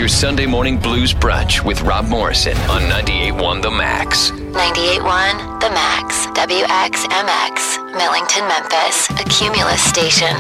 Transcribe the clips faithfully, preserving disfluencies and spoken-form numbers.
your Sunday morning blues brunch with Rob Morrison on ninety-eight point one The Max. ninety-eight point one The Max, W X M X, Millington, Memphis, a Cumulus station.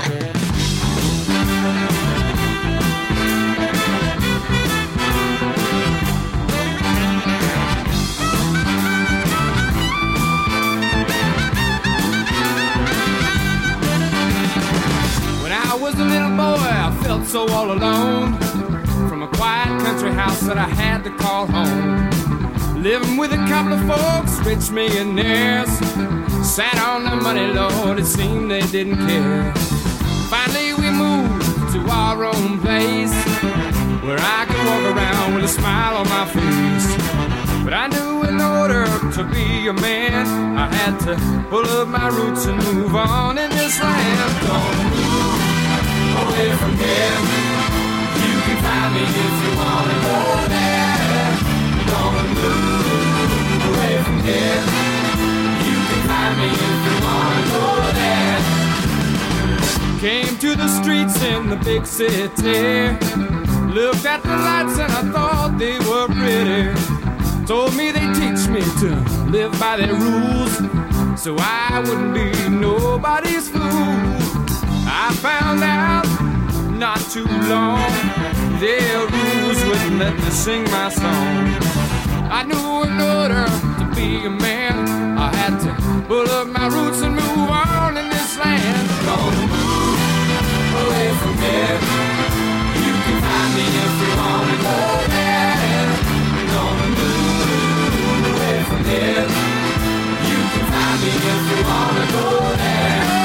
I was a little boy, I felt so all alone. From a quiet country house that I had to call home. Living with a couple of folks, rich millionaires. Sat on the money, Lord, it seemed they didn't care. Finally we moved to our own place, where I could walk around with a smile on my face. But I knew in order to be a man, I had to pull up my roots and move on in this land. Gonna move away from here. You can find me if you wanna go there. Gonna move away from here. You can find me if you wanna go there. Came to the streets in the big city. Looked at the lights and I thought they were pretty. Told me they'd teach me to live by their rules, so I wouldn't be nobody's fool. I found out not too long their rules wouldn't let me sing my song. I knew in order to be a man, I had to pull up my roots and move on in this land. Gonna move away from here. You can find me if you wanna go there. Gonna move away from here. You can find me if you wanna go there.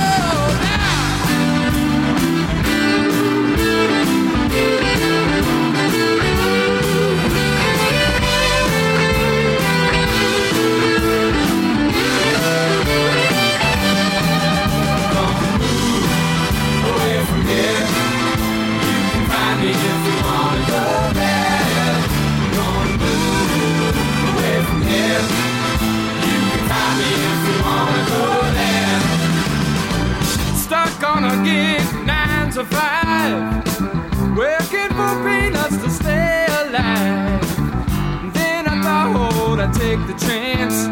On a gig, nine to five, working for peanuts to stay alive. And then I thought I'd take the chance,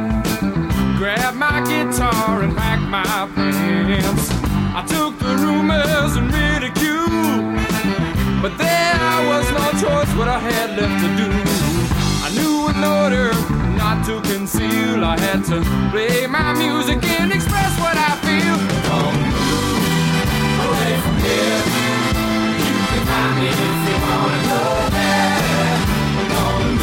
grab my guitar and pack my pants. I took the rumors and ridicule, but there was no choice what I had left to do. I knew in order not to conceal, I had to play my music and express what I feel. Don't move away from here. You can find me if you wanna go there. Don't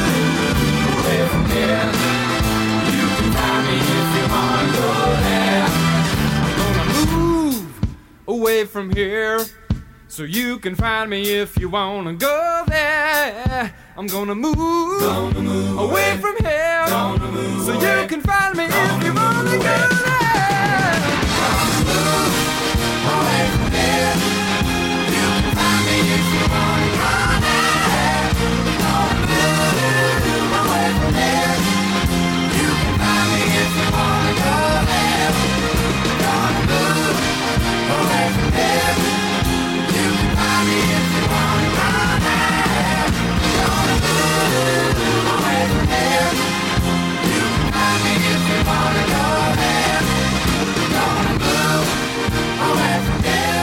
move away from here. You can find me if you wanna go there. I'm gonna move away from here, so you can find me if you wanna go there. I'm gonna move, gonna move away, away from here, gonna move so away. You can find me gonna if you wanna away. Go there. Gonna move away from here. You can find me if you wanna go there. Gonna move away from here. You can find me if you wanna go there. Gonna move away from here. You can find me if you wanna go there. Gonna move away from here. You can find me if you wanna go there. Gonna move away from here.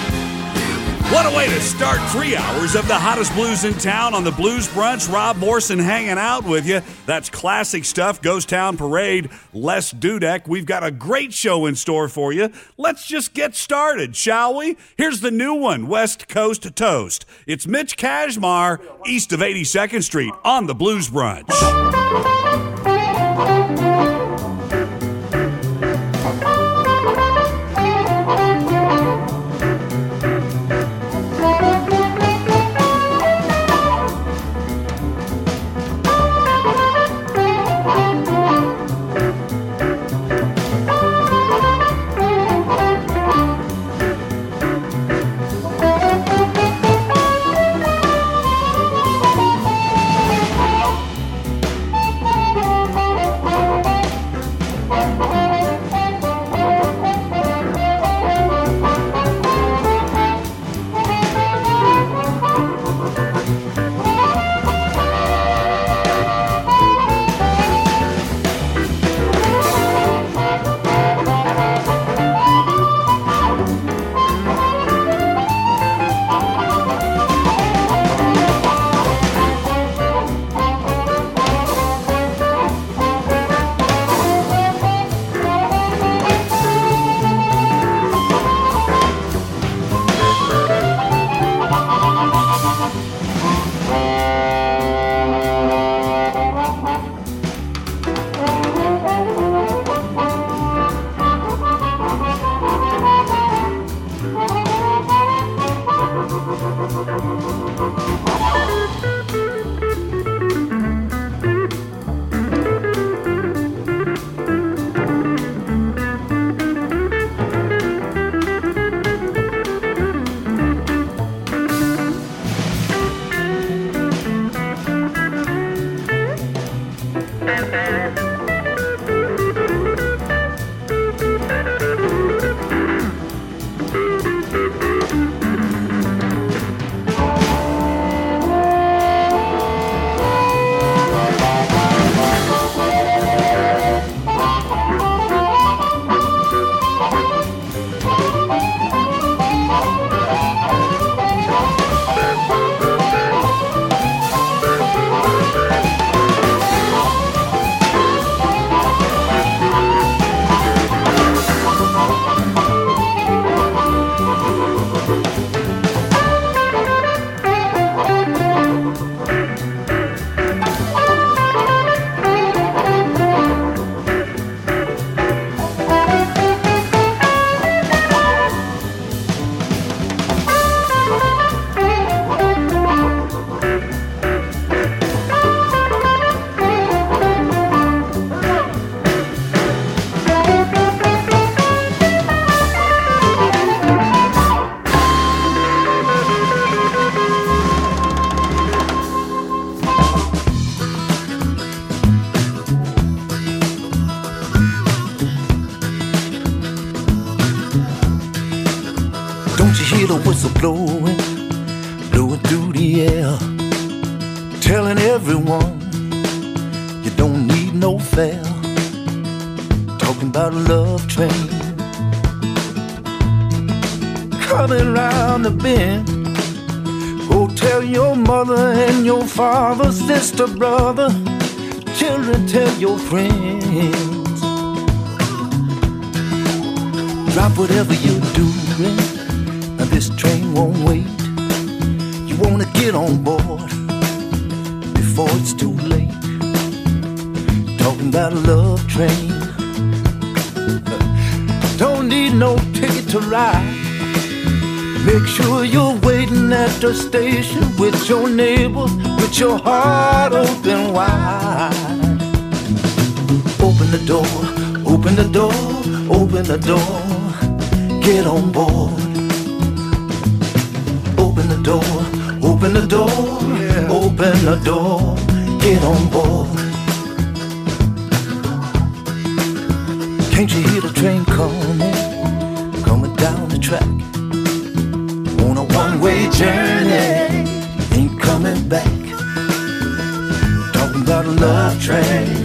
What a way to start three hours of the hottest blues in town on the Blues Brunch. Rob Morrison hanging out with you. That's classic stuff. Ghost Town Parade, Les Dudek. We've got a great show in store for you. Let's just get started, shall we? Here's the new one, West Coast Toast. It's Mitch Kashmar, east of eighty-second Street on the Blues Brunch. Don't you hear the whistle blowing, blowing through the air, telling everyone you don't need no fare. Talking about a love train coming round the bend. Go tell your mother and your father, sister, brother, children, tell your friends. Drop whatever you're doing, now this train won't wait. You wanna get on board before it's too late. Talking about a love train, don't need no ticket to ride. Make sure you're waiting at the station with your neighbors, with your heart open wide. Open the door, open the door, open the door, get on board. Open the door, open the door, open the door, get on board. Can't you hear the train coming, coming down the track? On a one-way journey, ain't coming back. Talking about a love train,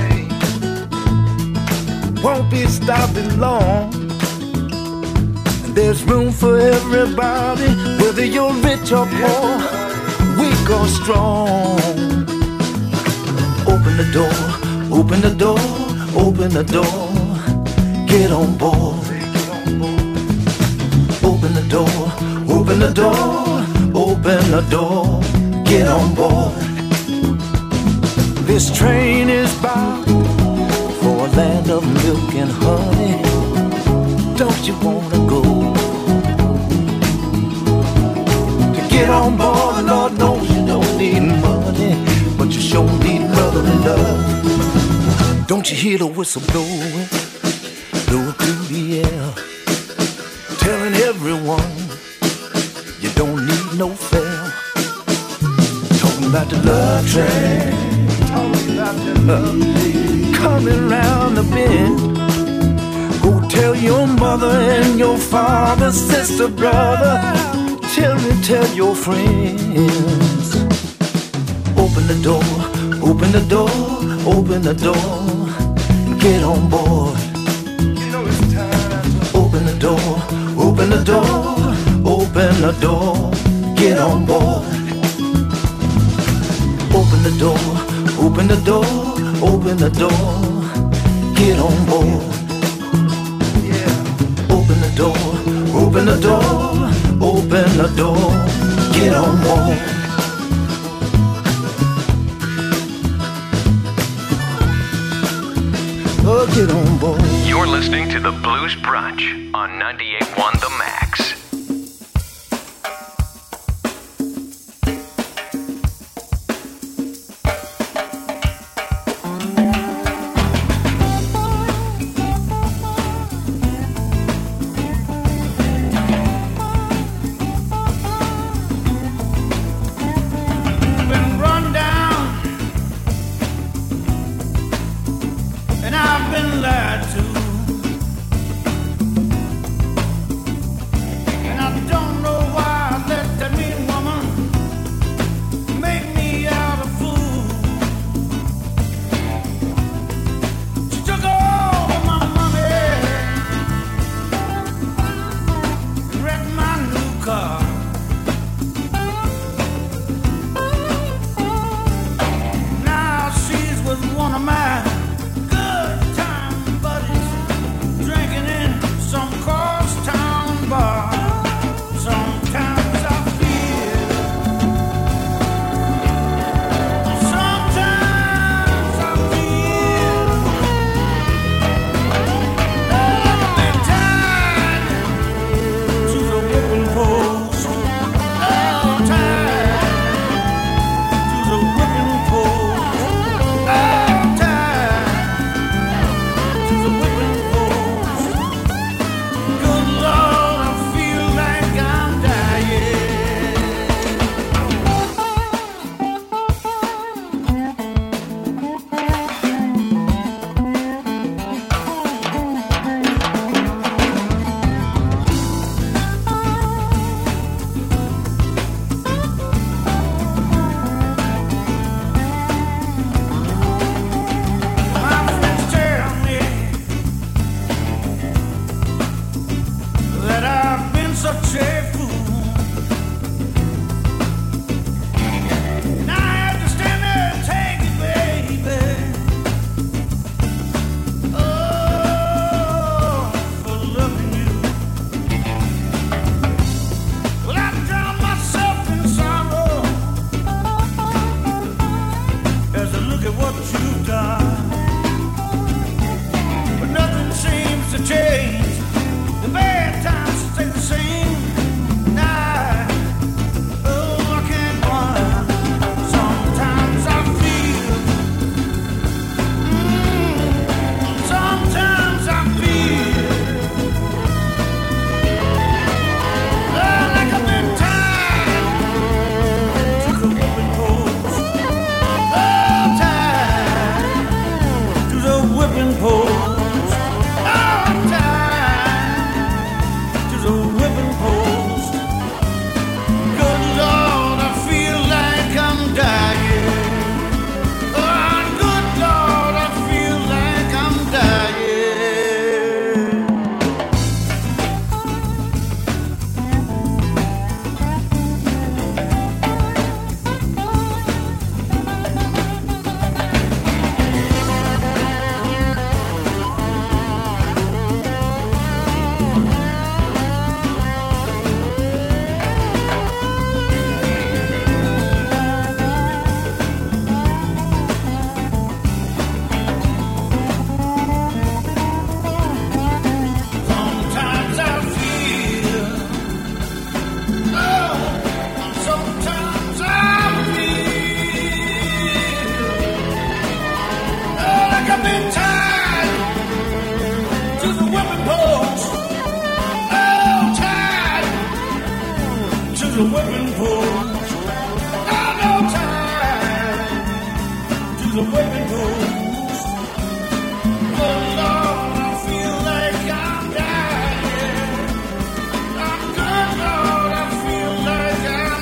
won't be stopping long. And there's room for everybody, whether you're rich or poor, weak or strong. Open the door, open the door, open the door, get on board. Open the door, open the door, open the door, get on board. This train is bound for a land of milk and honey. Don't you wanna go? To get on board, Lord knows you don't need money, but you sure need brotherly love. Don't you hear the whistle blowing, blowing through the air, telling everyone you don't need no fare. Talking about the love train, talking about the love train coming round the bend. Go tell your mother and your father, sister, brother, children, tell your friends. Open the door, open the door, open the door, get on board. Open the door, open the door, open the door, get on board. Open the door, open the door, open the door, get on board. Open the door, open the door, open the door, get on board. Oh, get on board. You're listening to the Blues Brunch on ninety-eight point one The Max. been lied to, and I don't know why I let that mean woman make me out a fool. She took all of my money and wrecked my new car. Now she's with one of my good time buddies, drinking in some crosstown bar. Sometimes I feel, sometimes I feel like I've been tied to the whipping post. Oh, tied to the whipping post. Oh, tied to the whipping post. Good Lord, I feel like I'm dying. My friends tell me that I've been such a fool. Now I have to stand there and take it, baby. Oh, for loving you. Well, I drown myself in sorrow as I look at what you've done. But nothing seems to change. The bad times stay the same. Nah, oh, I can't run. Sometimes I feel, mm, sometimes I feel oh, like I've been tied to the whipping post. Oh, tied to the whipping post. Oh, tied to the whipping post. Good Lord, I feel like I'm dying. Oh, good Lord, I feel like I'm dying. Sometimes I feel, oh, sometimes I feel, oh, like I've been tied to the whipping post. Oh, tied to the whipping post. Oh, no, tied to the whipping post. Good Lord, I feel like I'm dying. I'm good, Lord, I feel like I'm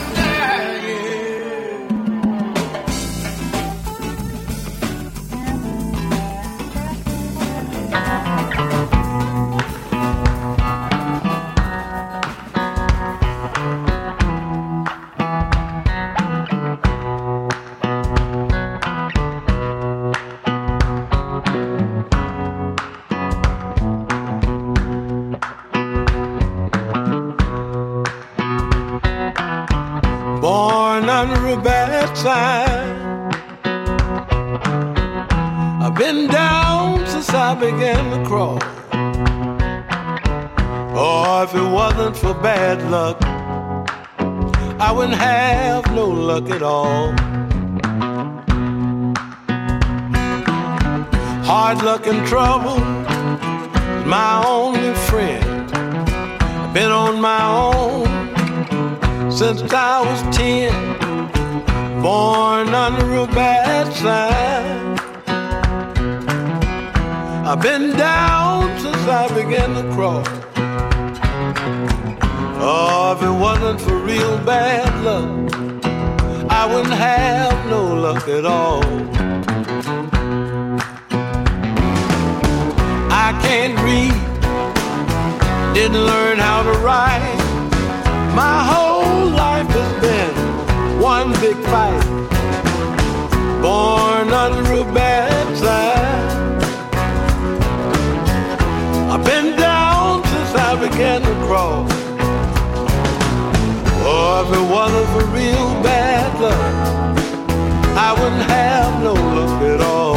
born under a bad sign. I've been down since I began to crawl. Oh, if it wasn't for bad luck, I wouldn't have no luck at all. Hard luck and trouble is my only friend. I've been on my own since I was ten, born under a bad sign. I've been down since I began to crawl. Oh, if it wasn't for real bad luck, I wouldn't have no luck at all. I can't read, didn't learn how to write. My whole life has been one big fight. Born under a bad sign. I've been down since I began to crawl. Oh, if it wasn't for real bad luck, I wouldn't have no luck at all.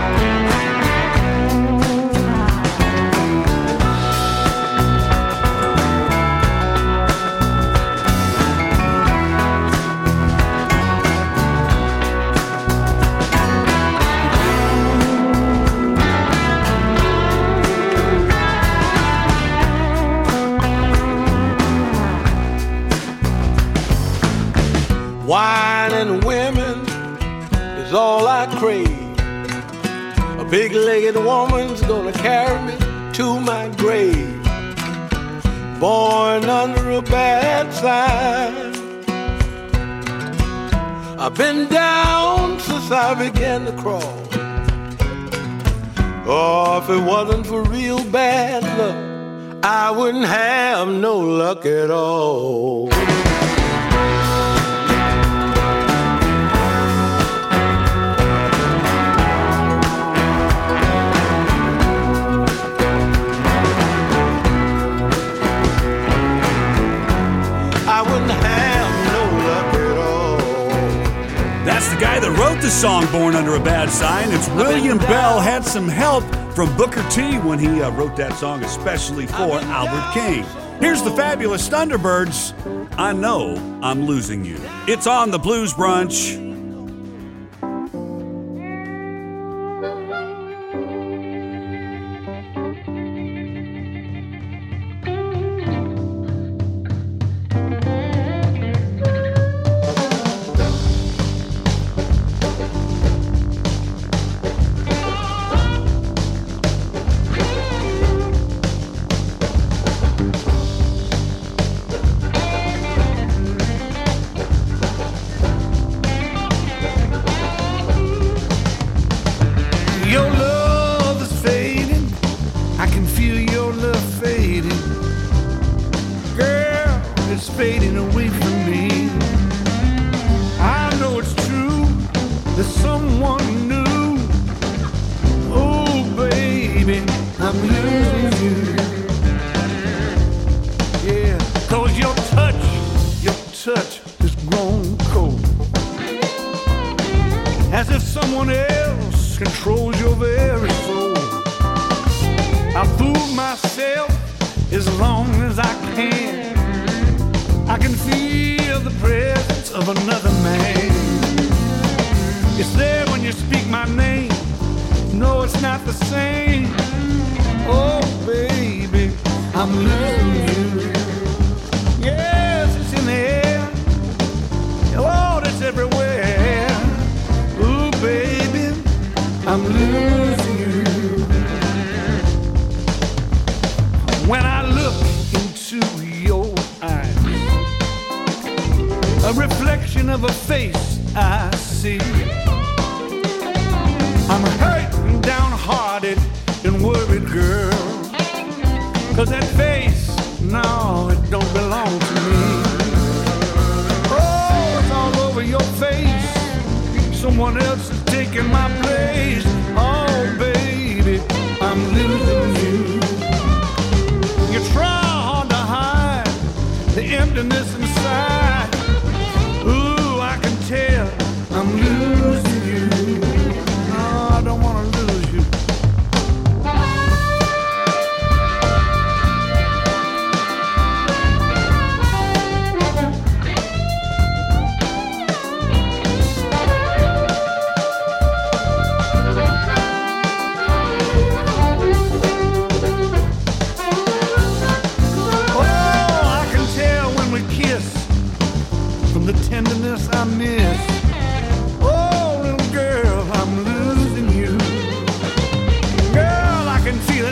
Wine and women is all I crave. A big-legged woman's gonna carry me to my grave. Born under a bad sign. I've been down since I began to crawl. Oh, if it wasn't for real bad luck, I wouldn't have no luck at all. That's the guy that wrote the song Born Under a Bad Sign. It's William Bell. Had some help from Booker T when he uh, wrote that song especially for Albert King. Here's the Fabulous Thunderbirds. I Know I'm Losing You. It's on the Blues Brunch.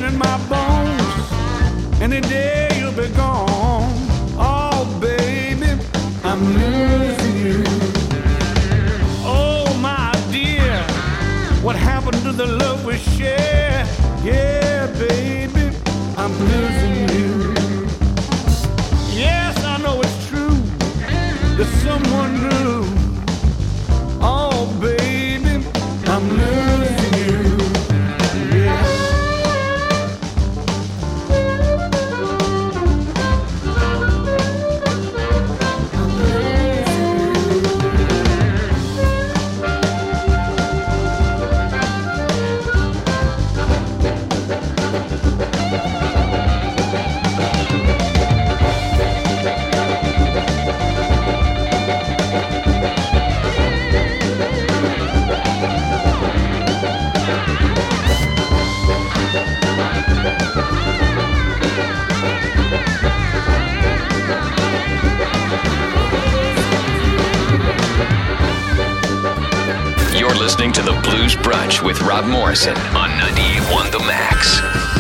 in my bones. Any day you'll be gone. Oh, baby, I'm losing you. Oh, my dear, what happened to the love we shared? Yeah, baby, I'm losing you. Yes, I know it's true that someone new. Oh, baby, I'm losing you. Yeah. You're listening to the Blues Brunch with Rob Morrison on ninety-eight point one The Max.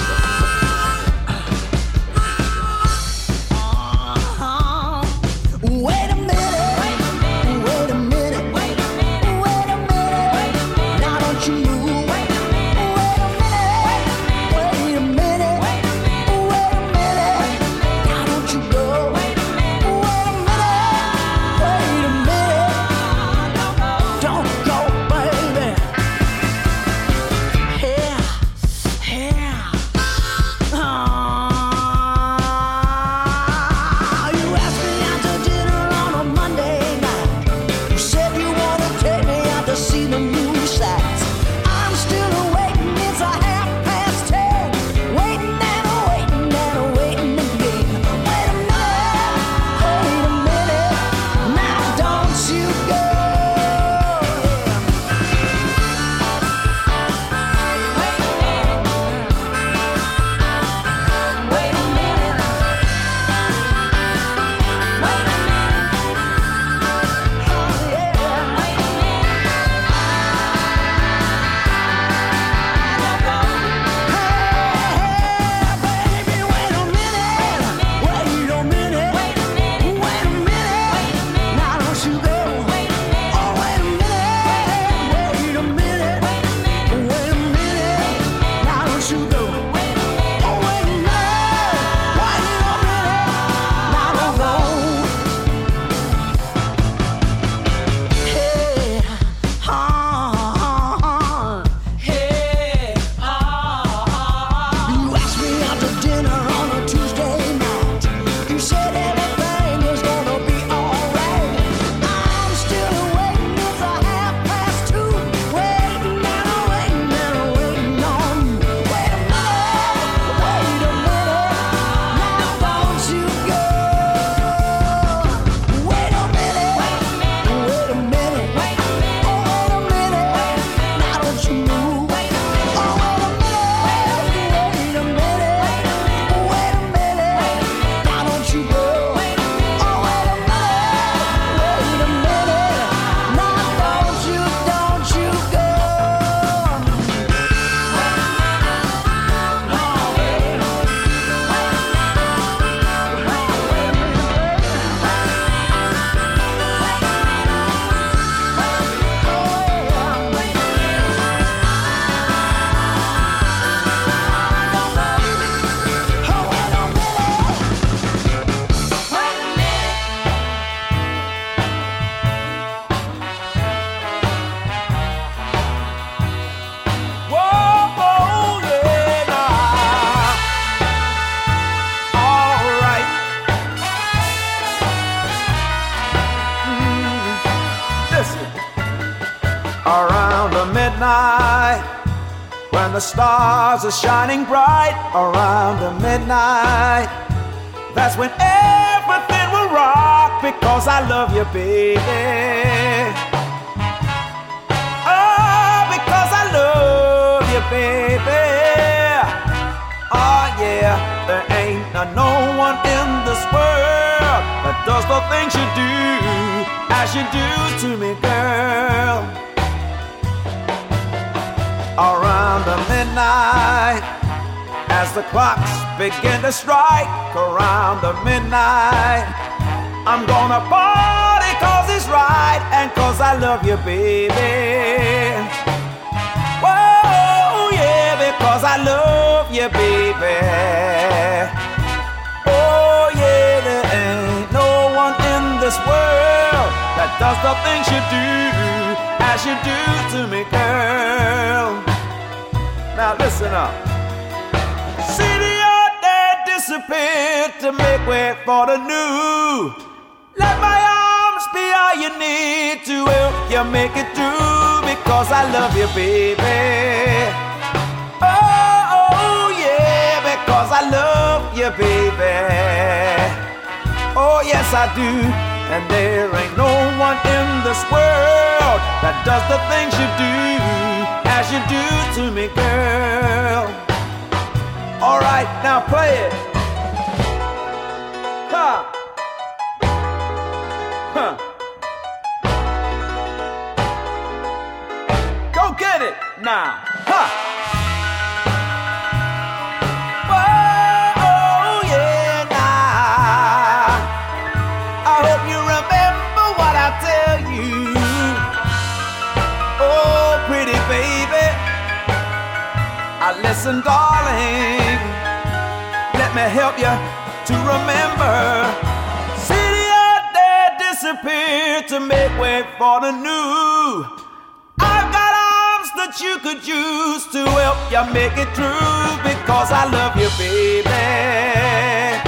Wait a minute, wait a minute, wait a minute, wait a minute, wait a minute. Now don't you move. Wait a minute, wait a minute, wait a minute, wait a minute. Now don't you go. Wait a minute, wait a minute, don't go, baby. Here, here. You asked me out to dinner on a Monday night. You said you wanna take me out to see the new sights. I'm still waiting, it's a half past ten. Waiting and a waiting and a waiting again. Wait a minute, wait a minute. Now don't you go. Wait a minute, wait a minute, wait a minute. Oh yeah, wait a minute. Hey, baby, wait a minute. Wait a minute. Wait a minute. Wait a minute. Now don't you go. Wait a minute. Oh, wait a minute. Wait a minute. Wait a minute. Wait a minute. Now don't you go. Wait a minute. Oh, wait a minute. Wait a minute. Now don't go. Hey, ah, hey, ah. You asked me out to dinner on a Tuesday night. You said everything was gonna be alright. I'm still waiting, it's a half past two. Waiting and a waiting and a waiting on you. Wait a minute, wait a minute. Now don't you go. Wait a minute, wait a minute, wait a minute, wait a minute, oh, wait a minute. Now don't you move. Wait a minute, oh, wait a minute, wait a minute, wait a minute. Now don't you go. Wait a minute, oh, wait a minute, wait a minute. Now don't you, don't you go. Whoa, yeah, nah. All right. Mm, listen. Around the midnight, when the stars are shining bright, around the midnight, that's when everything will rock, because I love you, baby. Oh, because I love you, baby. Oh yeah, there ain't no one in this world that does the things you do as you do to me, girl. Around the midnight, as the clocks begin to strike around the midnight. I'm gonna party cause it's right and cause I love you, baby. Whoa, yeah, because I love you, baby. Oh, yeah, there ain't no one in this world that does the things you do as you do to me, girl. Now listen up. See the old day disappear to make way for the new. Let my arms be all you need to help you make it through, because I love you, baby. Oh, oh, yeah, because I love you, baby. Oh, yes, I do. And there ain't no one in this world that does the things you do as you do to me, girl. All right, now play it. Ha! Huh. Go get it now. Huh. Whoa, oh yeah, now. I hope you remember what I tell you. Oh, pretty baby. I listen, darling. Let me help you to remember. Disappear to make way for the new. I've got arms that you could use to help you make it through, because I love you, baby.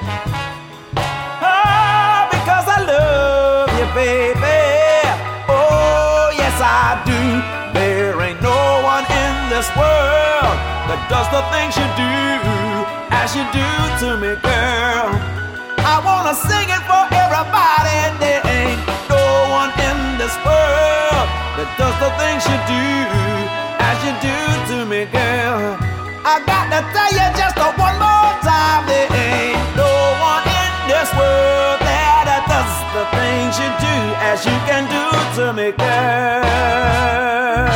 Oh, because I love you, baby. Oh, yes, I do. There ain't no one in this world that does the things you do as you do to me, girl. I wanna sing it for everybody. There ain't no one in this world that does the things you do as you do to me, girl. I got to tell you just one more time. There ain't no one in this world that does the things you do as you can do to me, girl.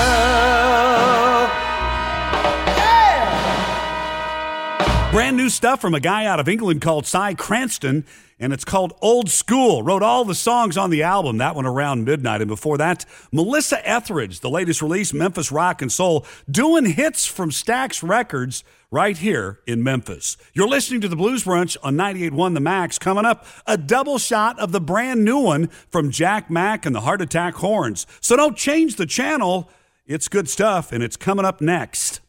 Brand new stuff from a guy out of England called Cy Cranston, and it's called Old School. Wrote all the songs on the album, that one around midnight. And before that, Melissa Etheridge, the latest release, Memphis Rock and Soul, doing hits from Stax Records right here in Memphis. You're listening to the Blues Brunch on ninety-eight point one The Max. Coming up, a double shot of the brand new one from Jack Mack and the Heart Attack Horns. So don't change the channel. It's good stuff, and it's coming up next.